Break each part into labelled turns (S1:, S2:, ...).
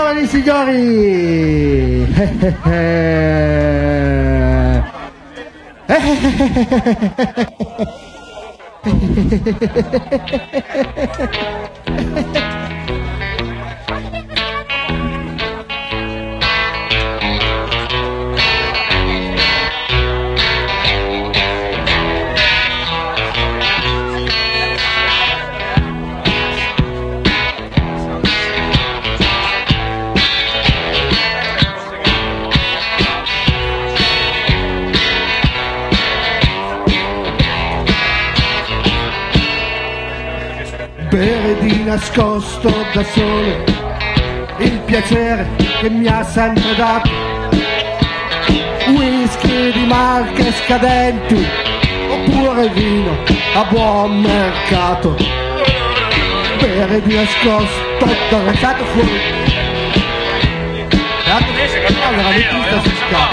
S1: Signori e signori, bere di nascosto da solo il piacere che mi ha sempre dato, whisky di marche scadenti oppure vino a buon mercato, bere di nascosto da lasciato fuori allora mi pista si scappa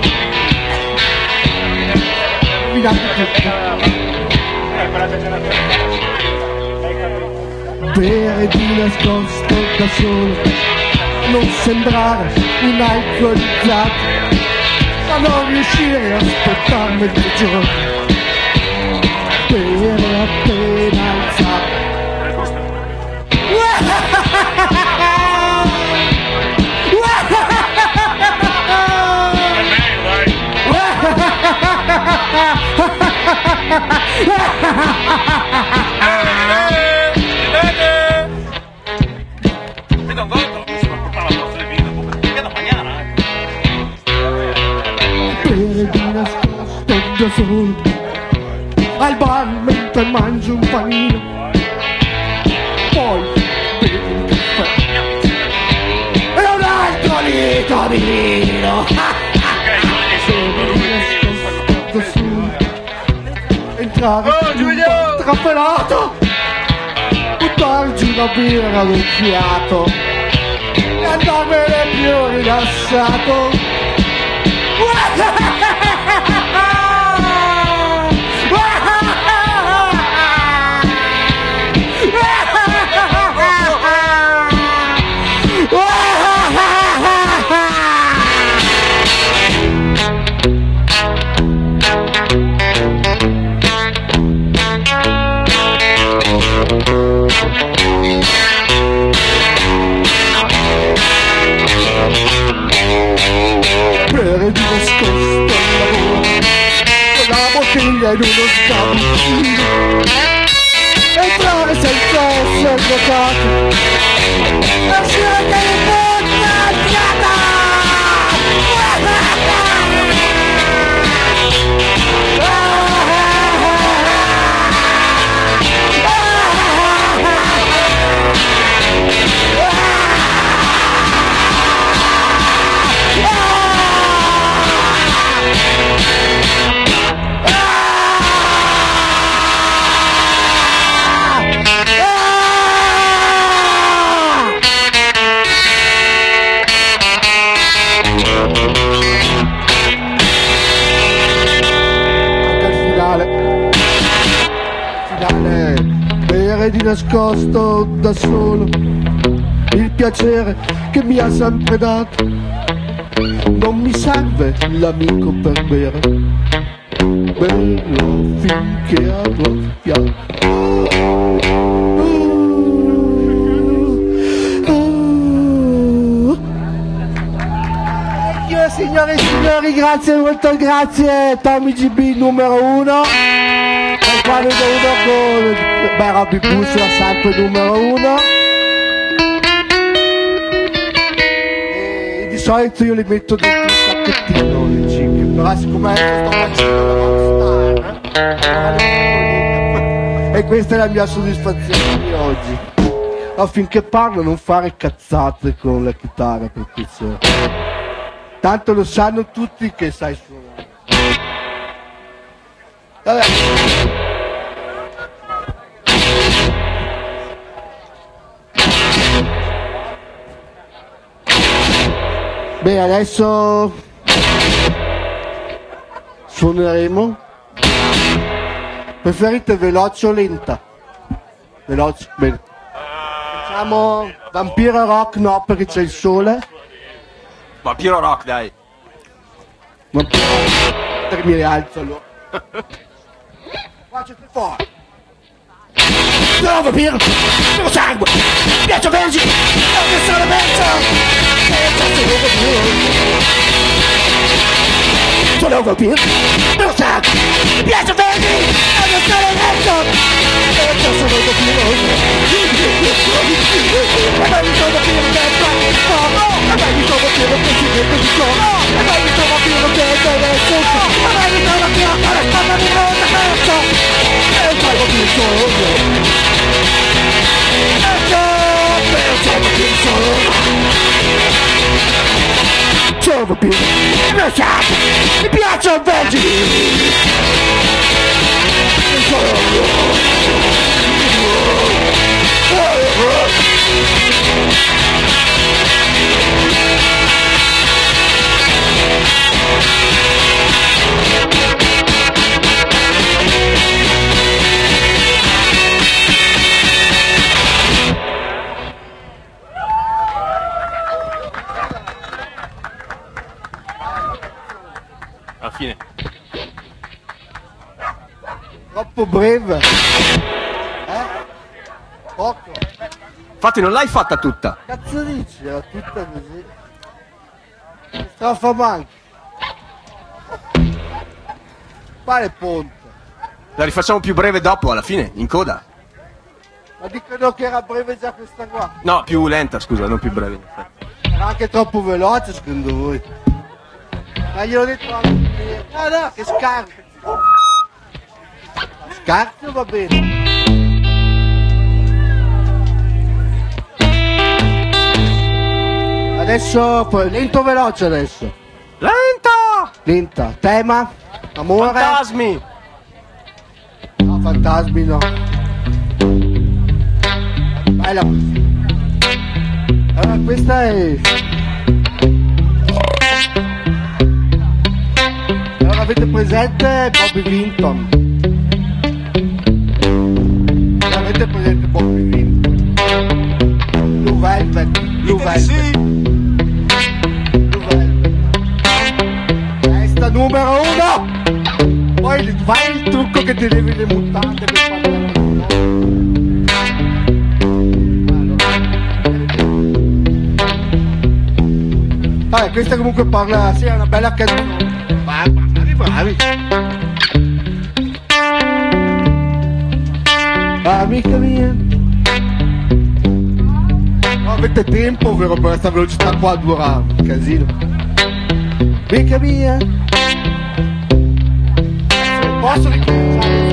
S1: bere di nascosto da solo, non sembrare un alcolizzato, ma non riuscire a aspettarmi il giorno, bere appena alzato. Bere di nascosto da solo al bar mentre mangio un panino, poi bevo un caffè e un altro litro di vino. Da solo entrare in un traffelato, buttarci una birra allo fiato e andarmene più rilassato. Bere di nascosto al lavoro con la bottiglia in uno sgabuzzino, entrare senza essere notato e uscire bere di nascosto da solo il piacere che mi ha sempre dato, non mi serve l'amico per bere, bello finché avrò fiato. Signore e signori, grazie, molto grazie. Tommy GB numero 1, e qua numero 1 con Robby Bussola, sempre numero 1. E di solito io li metto dentro un sacchettino le cicche, però siccome adesso sto facendo la rockstar, e questa è la mia soddisfazione di oggi. Affinché parlo non fare cazzate con la chitarra, perché tanto lo sanno tutti che sai suonare. Vabbè. Bene, adesso suoneremo. Preferite veloce o lenta? Veloce, bene. Siamo Vampiro Rock, no, perché c'è il sole.
S2: Vampiro Rock, dai.
S1: Vampiro Rock, mi rialzo allora. Faccio più forte. No, vampiro, mio sangue, piace vergi, non che sono verso. Sono un vampiro, mio sangue, piace vergi, non che sono verso. Sono un vampiro, e poi mi sono vampiro che e poi mi sono vampiro che si vede di solo, e poi mi sono vampiro che è adesso, e poi mi sono vampiro che risponde di volta verso, e poi vampiro solo. Sono vampiro, mi piace il vergine.
S2: Alla fine.
S1: Troppo breve. Poco.
S2: Infatti non l'hai fatta tutta.
S1: Cazzo dici? Era tutta così. Strofa manca. Quale ponte?
S2: La rifacciamo più breve dopo, alla fine, in coda.
S1: Ma dicono che era breve già questa qua.
S2: No, più lenta, scusa, non più breve. In effetti.
S1: Era anche troppo veloce secondo voi. Ma gliel'ho detto anche. Ah no, che scarso. Scarso va bene. Adesso, lento o veloce adesso?
S2: Lenta!
S1: Lenta. Tema? Amore?
S2: Fantasmi!
S1: No, fantasmi no. Bella così. Allora questa è... Allora avete presente Bobby Vinton? Avete presente Bobby Vinton? Blue Velvet. Blue Velvet.
S2: Sì.
S1: Blue Velvet. Testa numero 1. Poi fai il trucco che ti levi le mutande per fare la Vabbè, questa comunque parla, sì, è una bella canzone. Bravi, bravi. Amica mia. No, avete tempo, vero, per questa velocità qua dura un casino. Amica mia. Posso ricominciare?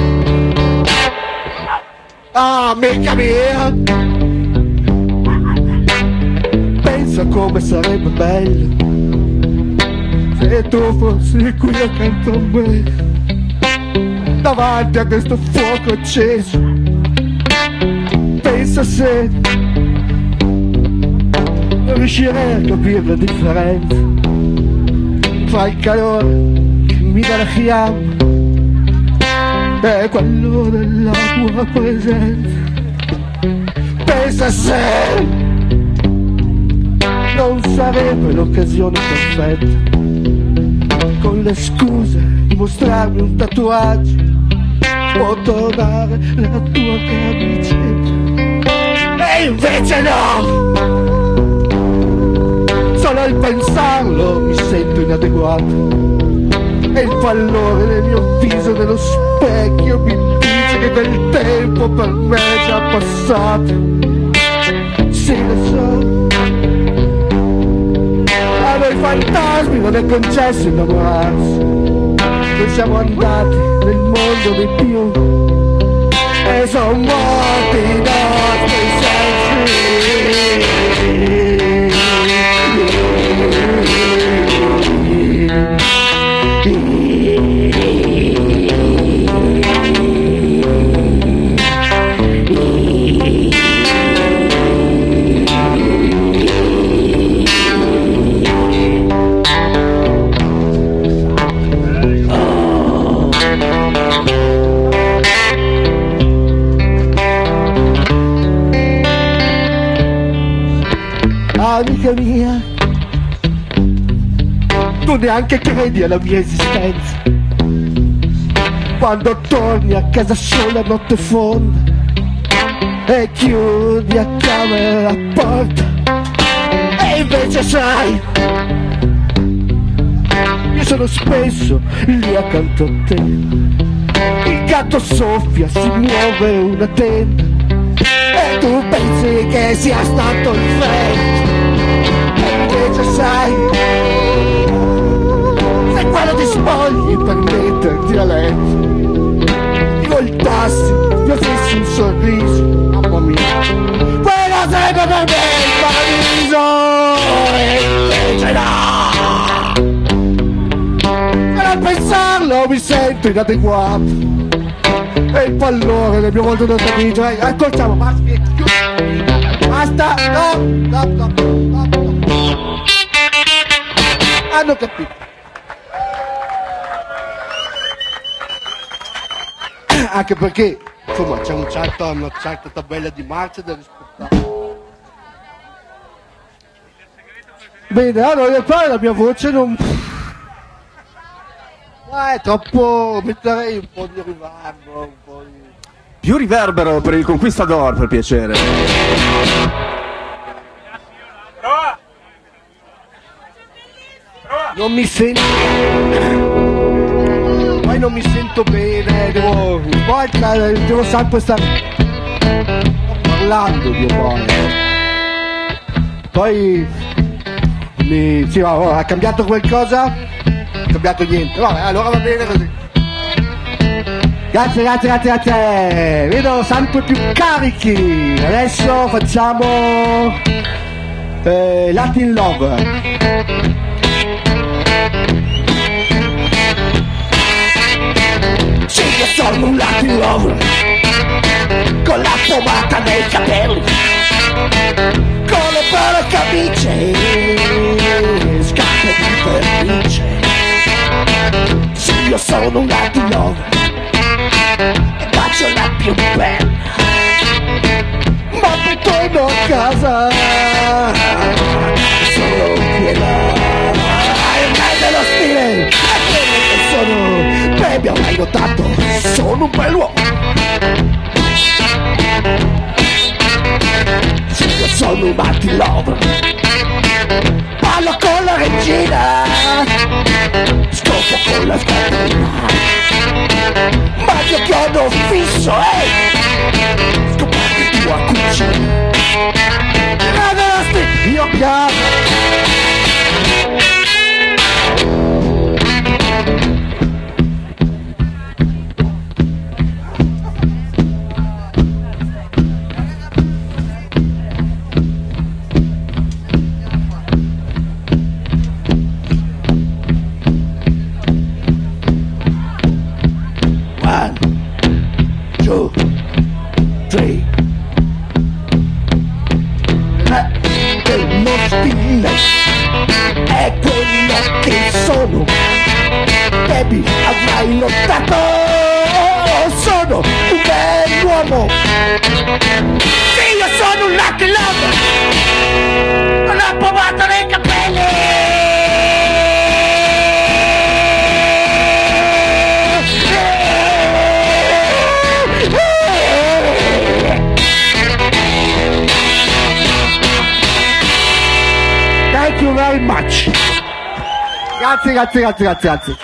S1: Amica mia. Pensa come sarebbe bello se tu fossi qui accanto a me, davanti a questo fuoco acceso. Pensa se non riuscirei a capire la differenza tra il calore che mi dà la fiamma e quello della tua presenza. Pensa se non sarebbe l'occasione perfetta, con le scuse di mostrarmi un tatuaggio, può tornare la tua camicetta. E invece no! Solo al pensarlo mi sento inadeguato, e il pallore del mio viso nello specchio mi dice che quel tempo per me è già passato. Sì, lo so. A noi fantasmi non è concesso innamorarsi. Noi siamo andati nel mondo dei più e sono morti i nostri amica mia, tu neanche credi alla mia esistenza. Quando torni a casa sola a notte fonda e chiudi a chiave la porta, e invece sai, io sono spesso lì accanto a te. Il gatto soffia, si muove una tenda e tu pensi che sia stato il vento, e invece sai, sei quello ti spogli per metterti a letto. Ti voltassi, ti offrissi un sorriso, mamma mia, quello sarebbe per me il paradiso, e invece no. Per pensarlo mi sento inadeguato, e il pallore del mio volto da amico, ascoltiamo, basta, no. Hanno capito. Anche perché, insomma, c'è una certa tabella di marcia da rispettare. Bene, allora poi la mia voce non... è troppo... metterei un po' di riverbero, un po' di...
S2: Più riverbero per il Conquistador, per piacere.
S1: Non mi sento... poi non mi sento bene, devo sempre stare... sto parlando di poi. Poi... sì, ha cambiato qualcosa? Ha cambiato niente, vabbè, allora va bene così. Grazie, vedo sempre più carichi. Adesso facciamo Latin Lover. Sì, io sono un Latin Lover, con la pomata nei capelli, con le belle camicie, scarpe di vernice. Sì, io sono un Latin Lover e faccio la più bella, ma poi torno a casa sono piena. Ormai dello stile è quello che sono, baby, avrai notato, sono un bell'uomo. Sì, io sono un Latin Lover, ballo con la regina, scopo con la scoperina, ma io chiodo fisso, scopri tua cucina. Ragazzi, io piano. È quello che sono, baby, avrai notato, sono un bell'uomo. Sì, io sono un Latin Lover, con la pomata nei capelli, thank you very much. Grazie.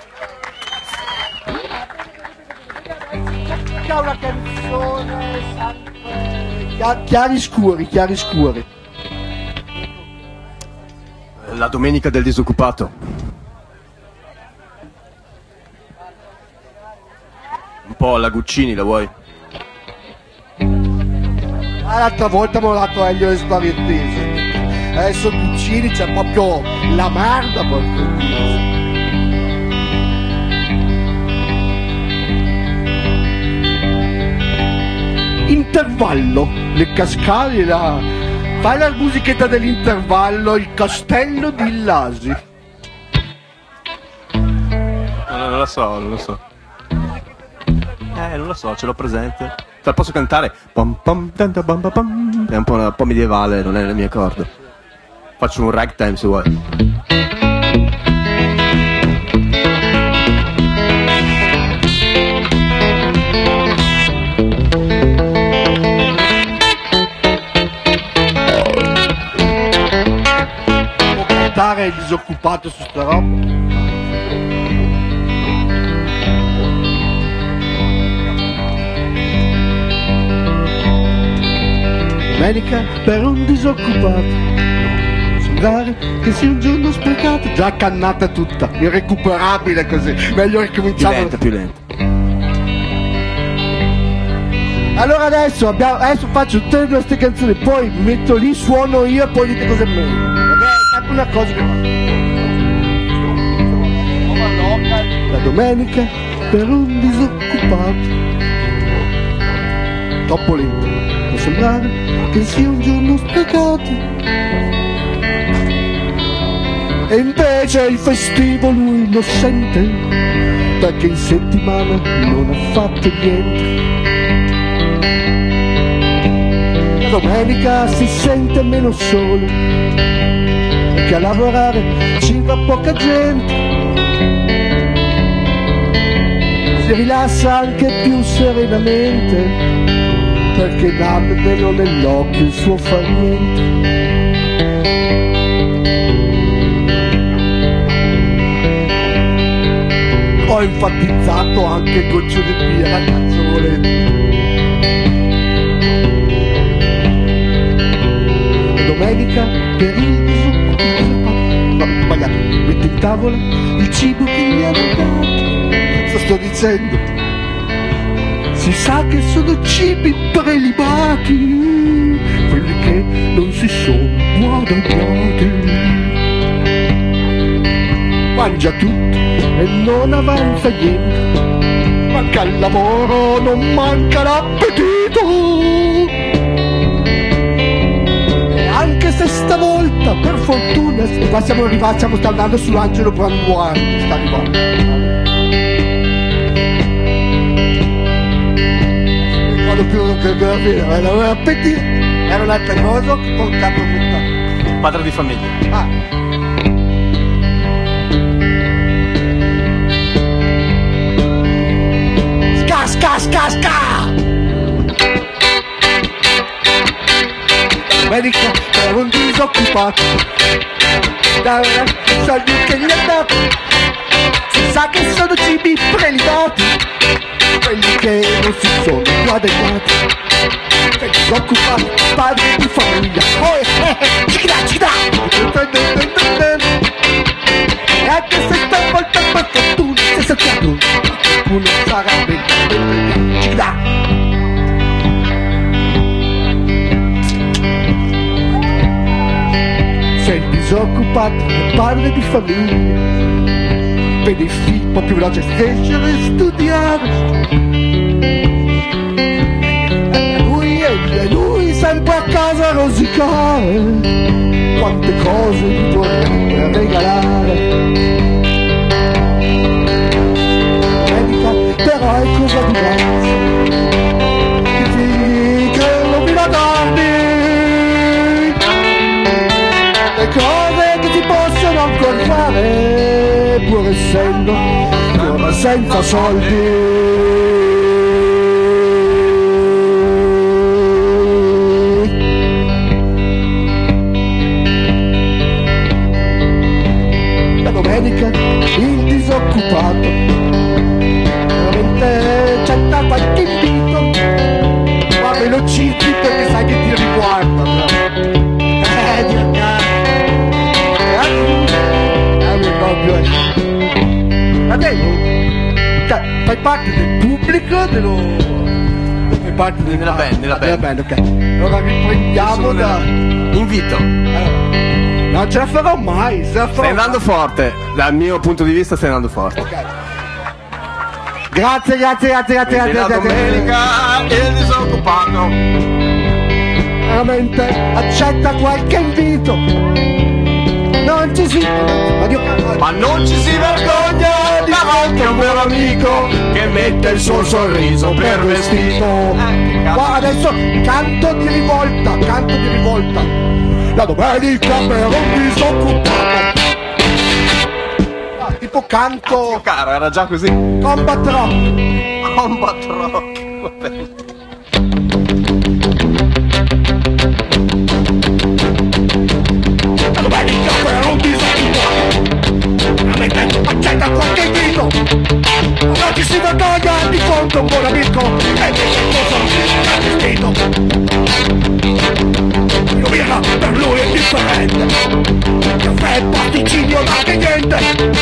S1: C'è una canzone sempre... chiari scuri.
S2: La domenica del disoccupato. Un po' alla Guccini, la vuoi?
S1: L'altra volta mi ho dato Elio e Spaventese. Adesso Guccini c'è proprio la merda, porco Dio. Intervallo, le cascate, fai la musichetta dell'intervallo, il castello di Lasi.
S2: Non lo so. Non lo so, ce l'ho presente. Te la posso cantare? Pom pom tanta bam bam pam. È un po' medievale, non è le mie corde. Faccio un ragtime se vuoi.
S1: Può cantare il disoccupato su sta roba? Domenica per un disoccupato, sembrare che sia un giorno sprecato. Già cannata tutta, irrecuperabile così. Meglio ricominciare.
S2: Più lenta.
S1: Allora adesso faccio tutte e due queste canzoni, poi mi metto lì, suono io e poi dite cosa è meglio. Ok? È una cosa che la domenica per un disoccupato. Troppo lento. Può sembrare che sia un giorno sprecato, e invece il festivo lui lo sente, perché in settimana non ha fatto niente. La domenica si sente meno solo, perché a lavorare ci va poca gente, si rilassa anche più serenamente, perché dà meno nell'occhio il suo far niente. Ho enfatizzato anche il goccio di birra, cazzo volete. La domenica per il disoccupato, no, sbagliato, metto in tavola il cibo che mi hanno dato. Cosa sto dicendo? Si sa che sono cibi prelibati, quelli che non si sono guadagnati. Mangia tutto e non avanza niente, manca il lavoro, non manca l'appetito. E anche se stavolta, per fortuna, qua stiamo andando sull'Angelo Branduardi, sta arrivando. Più che era appetito, era un'altra cosa che portavo a
S2: Padre di famiglia.
S1: Ah. Ska! Domenica per un disoccupato, dare i soldi che gli ha dato. Si sa che sono cibi prelibati, quelli che non si sono guadagnati. Per disoccupato, padre di famiglia. Poi, cicda! E anche se stavolta per fortuna si è saltato, uno sarà bene. Cicda! Sei il disoccupato, padre di famiglia, vede il figlio un po' più veloce crescere e studiare. E lui sempre a casa a rosicare, quante cose gli vorrebbe regalare. Però è cosa diversa, i figli che non mi ricordi, le cose che si possono ancora fare, pur essendo ancora senza soldi. Il disoccupato veramente accetta qualche invito, ma me lo citi perché sai che ti riguarda. Cioè, fai parte del pubblico, fai parte
S2: nella band.
S1: Ok. Allora riprendiamo da
S2: invito.
S1: Non ce la farò mai,
S2: Stai andando forte, dal mio punto di vista stai andando forte.
S1: Ok. Grazie.
S2: La domenica il disoccupato
S1: veramente accetta qualche invito. Non ci si
S2: ma non ci si vergogna davanti a un vero amico che mette il suo sorriso per vestito.
S1: Guarda, adesso canto di rivolta. La domenica per un disoccupato. Tipo canto.
S2: Caro, era già così.
S1: Combat rock.
S2: Combat rock. Vabbè.
S1: La domenica per un disoccupato. Accetta qualche grido. Oggi si vergogna di fronte a un buon amico. E dice cosa è vestito. Io birra per lui è differente. Caffè, pasticcino, ma che niente.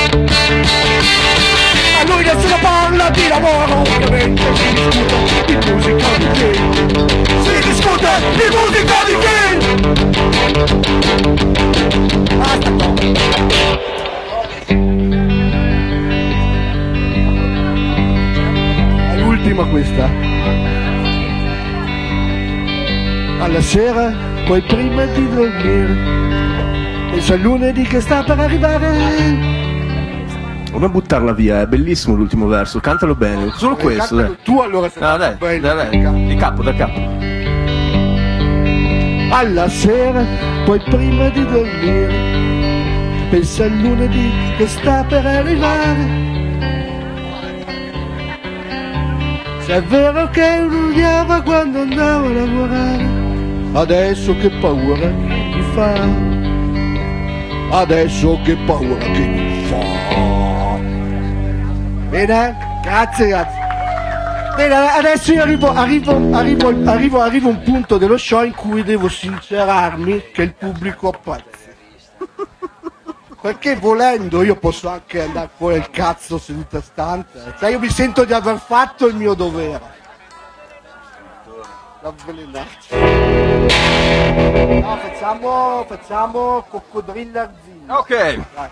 S1: A lui nessuno parla di lavoro. Ovviamente si discute di musica di film. Si discute di musica di film. Basta qua. L'ultima questa. Alla sera, poi prima di dormire, pensa al lunedì che sta per arrivare.
S2: Non buttarla via, è bellissimo l'ultimo verso, cantalo bene, solo questo, dai.
S1: Tu allora sei
S2: No, dai, dai, di capo, da capo.
S1: Alla sera, poi prima di dormire, pensa al lunedì che sta per arrivare. Se è vero che non odiava quando andavo a lavorare, adesso che paura che mi fa. Adesso che paura che mi fa. Bene, grazie. Bene, adesso io arrivo a un punto dello show in cui devo sincerarmi che il pubblico apprezza. Perché volendo io posso anche andare fuori il cazzo seduta stante. Cioè io mi sento di aver fatto il mio dovere. L'avvelenarci. No, facciamo coccodrillo arzino.
S2: Ok.
S1: Dai.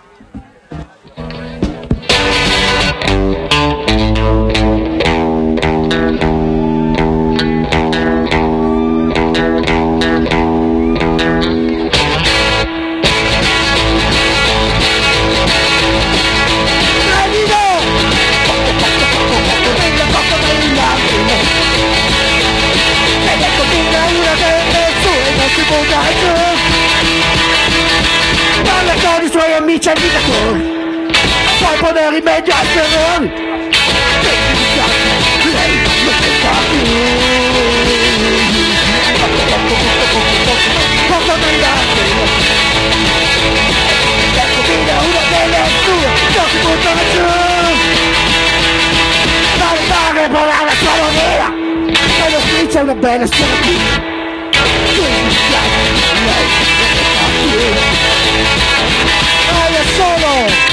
S1: Parla con i suoi amici abitatori, poi pone rimedio al terrore. Lei non si fa più. Poco brillante. Ecco che da una delle sue non si buttano giù. Fare per la sua e lo spritz è una bella storia. È solo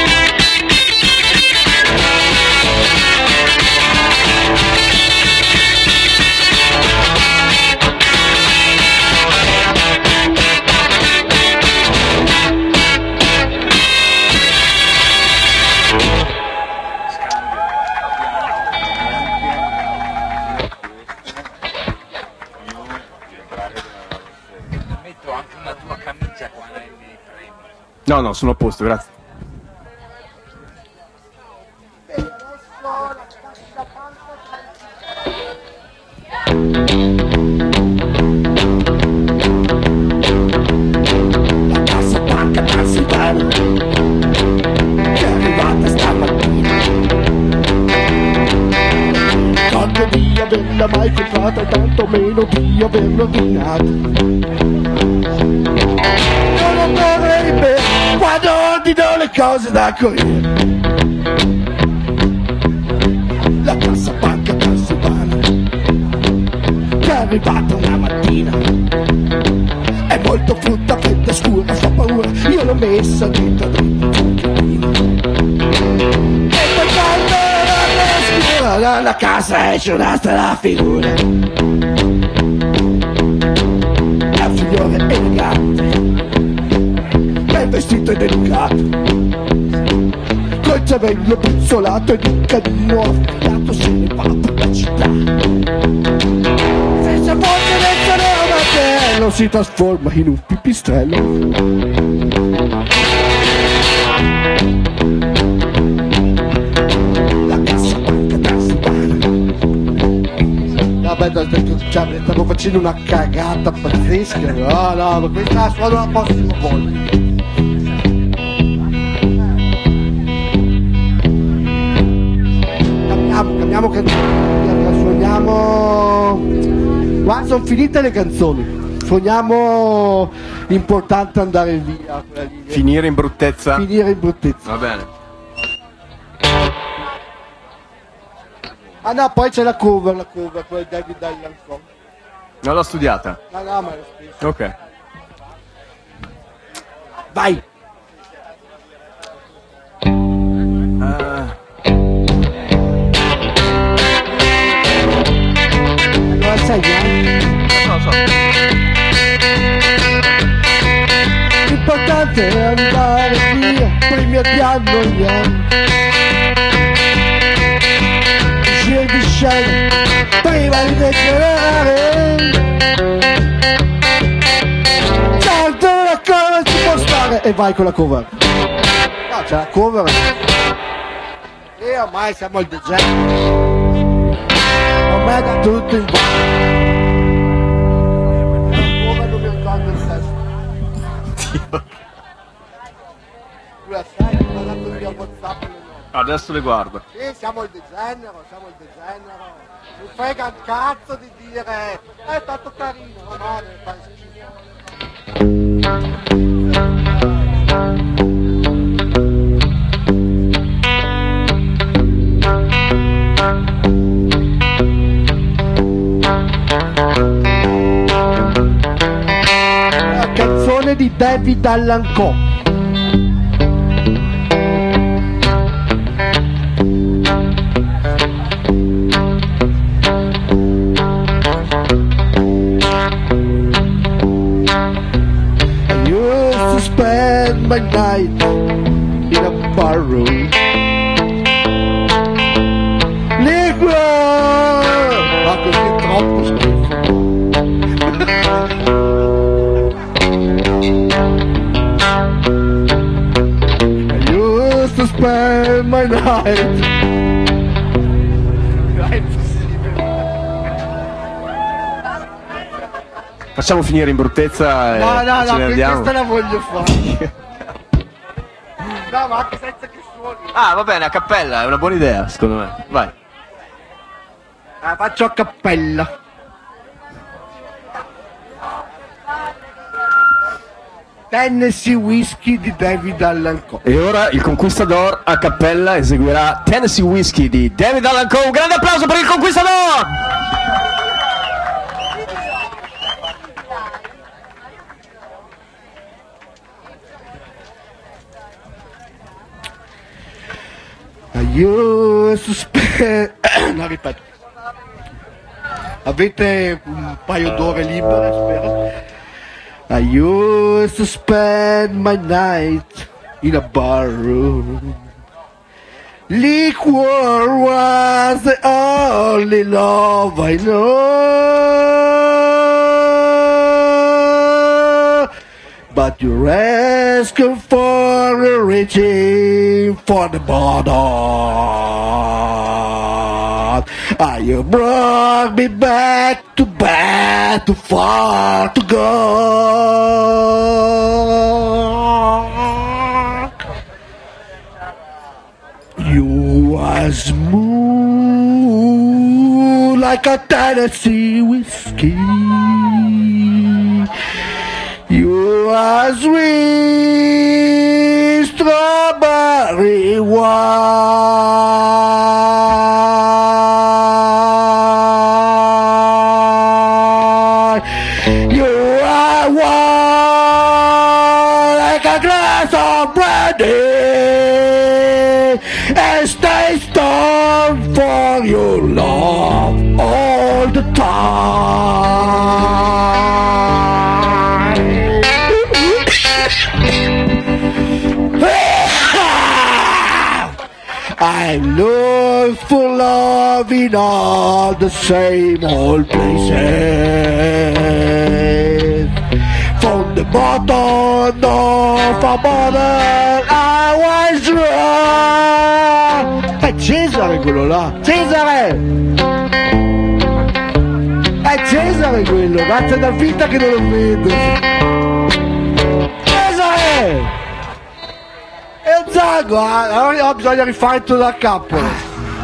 S3: metto anche una tua camicia qua nei premi.
S2: No, sono a posto, grazie.
S1: la cassa banca Transilvania che è arrivata stamattina. Tanto di averla mai comprata, tanto meno di averla ordinata. Non dovrebbe quando ordino le cose da corriere. La cassa banca Transilvania che è arrivata una mattina. È molto frutta, fredda, scura, fa paura. Io l'ho messa dentro un pochettino. E poi quando la scura dalla casa esce un'altra figura. È un signore elegante, ben vestito ed educato, col cervello puzzolato ed un canino affilato se ne va per la città. Senza forza dentro un martello si trasforma in un pipistrello. La cassa banca Transilvania. Vabbè, Cioè, stavo facendo una cagata pazzesca. No, no, ma questa la suono la prossima volta. Cambiamo canzoni. Suoniamo. Qua sono finite le canzoni. Suoniamo l'importante andare via.
S2: Finire in bruttezza.
S1: Finire in bruttezza.
S2: Va bene.
S1: Ah no, poi c'è la cover, quella di David Allan Coe.
S2: Non l'ho studiata.
S1: No, no, ma è lo stesso.
S2: Ok.
S1: Vai! Allora sai,
S2: Non so.
S1: l'importante è andare via, prima ti annoiamo. Uscire di scena, prima di degenerare. Certo la cover ci può stare. E vai con la cover. No, c'è la cover. E ormai siamo al degenero. Ormai da tutto in va. Come non mi ricordo il testo. Tu la sai, mi ha mandato via WhatsApp.
S2: Adesso le guardo.
S1: Sì, siamo il degenero. Mi frega il cazzo di dire, è stato carino, no, deve fare schifo. La canzone di David Allan Coe. Spend my night in a bar room. Negro! Ma così è troppo schifo. I used to spend my night. È impossibile.
S2: Facciamo finire in bruttezza e
S1: No,
S2: ce ne andiamo.
S1: questa la voglio fare. No, ma anche senza che suoni.
S2: Ah, va bene, a cappella, è una buona idea, secondo me. Vai.
S1: La faccio a cappella. Tennessee Whiskey di David Allan Coe.
S2: E ora il Conquistador a cappella eseguirà Tennessee Whiskey di David Allan Coe. Un grande applauso per il Conquistador!
S1: I used to spend... No, ripeto. Avete un paio d'ore libere, spero. I used to spend my night in a bar room. Liquor was the only love I know. But you're asking for a reaching for the bottom. You brought me back, too far to go. You are smooth like a Tennessee whiskey. You are sweet strawberry wine. You are warm like a glass of brandy, and stay strong for your love all the time. I look for love in all the same old places. From the bottom of a bottle I was wrong. È Cesare quello là, Cesare! È Cesare quello, grazie da finta che non lo vedo. Cesare! È un zago, allora bisogna rifare tutto da capo.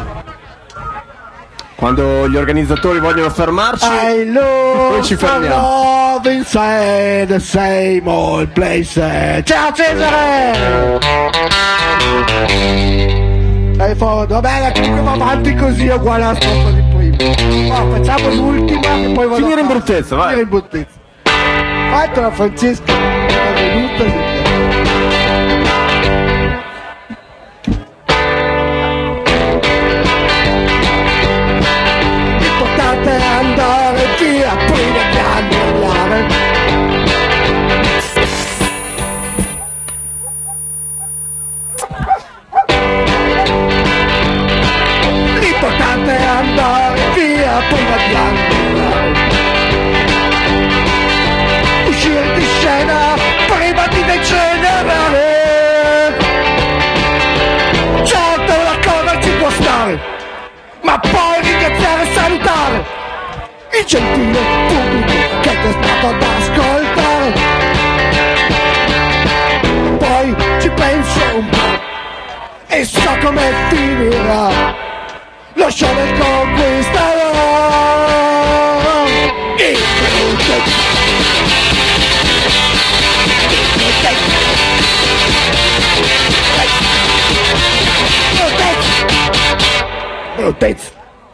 S2: Quando gli organizzatori vogliono fermarci,
S1: noi
S2: ci fermiamo.
S1: Inside the same old place. Ciao Cesare! Dai fondo, vabbè, comunque va avanti così, è uguale alla strofa di prima. No, facciamo l'ultima e poi vado
S2: finire in bruttezza, vai.
S1: Finire in bruttezza. Fatto la Francesca, è venuta. Andare via prima che andare. L'importante è andare via prima di andare. Uscire di scena prima di degenerare. Certo la cosa ci può stare, ma poi ringraziare e salutare il gentile pubblico che ti è stato ad ascoltare. Poi ci penso un po' e so come finirà lo show del conquistador. Bruttezza.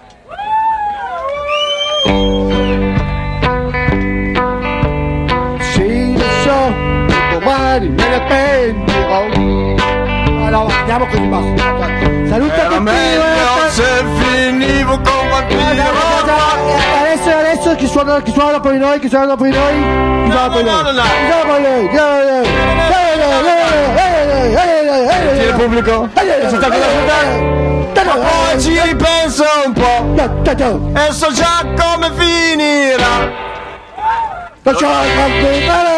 S1: Domani me ne pentirò. Allora, andiamo così basta. Saluta tutti.
S2: Meglio se finivo con Vampiro.
S1: Adesso chi suona dopo di noi? Chi suona dopo di noi? Chi suona dopo di noi?
S2: Senti il pubblico? Poi ci ripenso un po' e so già come finirà.
S1: Lascia il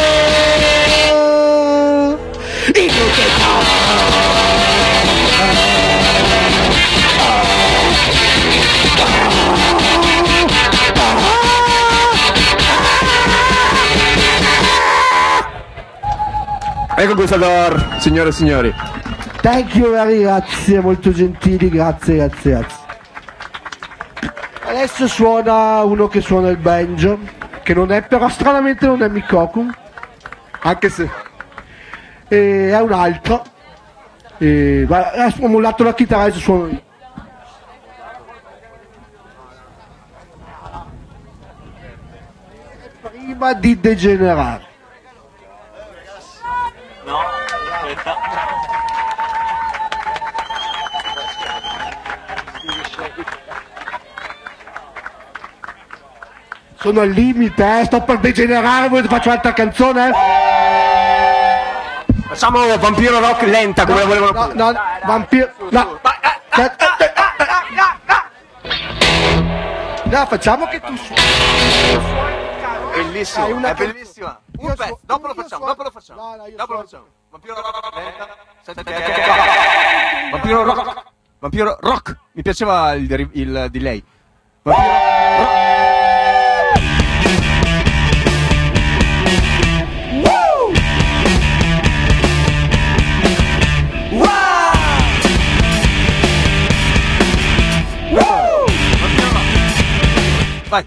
S2: Ecco Conquistador, signore e signori.
S1: Thank you very, grazie, molto gentili, grazie. Adesso suona uno che suona il banjo, che non è, però stranamente non è Mikoku, anche se è un altro. Ho mollato la chitarra, adesso suono io. Prima di degenerare.
S3: No, aspetta.
S1: Sono al limite, sto per degenerare, volete faccio un'altra canzone?
S2: Facciamo Vampiro Rock lenta come la volevano.
S1: No, Vampiro. No. No, facciamo che tu suoni.
S2: Bellissimo,
S1: Hai una
S2: è
S1: che-
S2: bellissima.
S1: Io
S2: Un pezzo,
S1: suo-
S2: dopo lo
S1: io
S2: facciamo,
S1: suono-
S2: dopo lo facciamo.
S1: No, io
S2: Dopo lo
S1: suono-
S2: facciamo. Vampiro Rock lenta. Vampiro Rock. Vampiro Rock. Mi piaceva il delay. Vampiro Rock. Vai.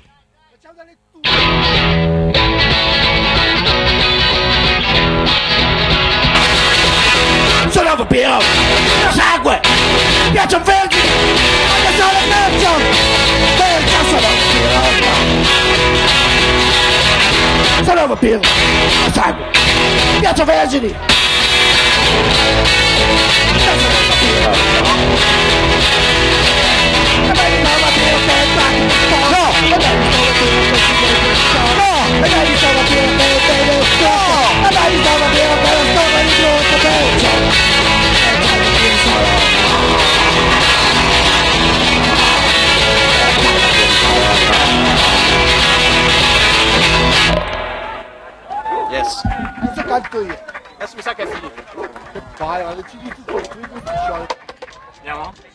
S1: Sono un vampiro, mio sangue, piaccio verdi, voglio solo il mezzo, perciò sono un vampiro. Sono un vampiro, mio sangue, piaccio vergini. Sono un vampiro. E me ne sono vampiro che attacchi il fuoco. No! E me ne sono vampiro che si vede il fuoco. No! E me ne sono vampiro che vede il fuoco. E me ne sono vampiro che lo sto per il brutto peggio.
S2: Yes.
S1: Adesso canto io.
S2: Adesso mi sa che è finito.
S1: Che palle, ma decidi tutto, qui non ci sono.
S3: Andiamo?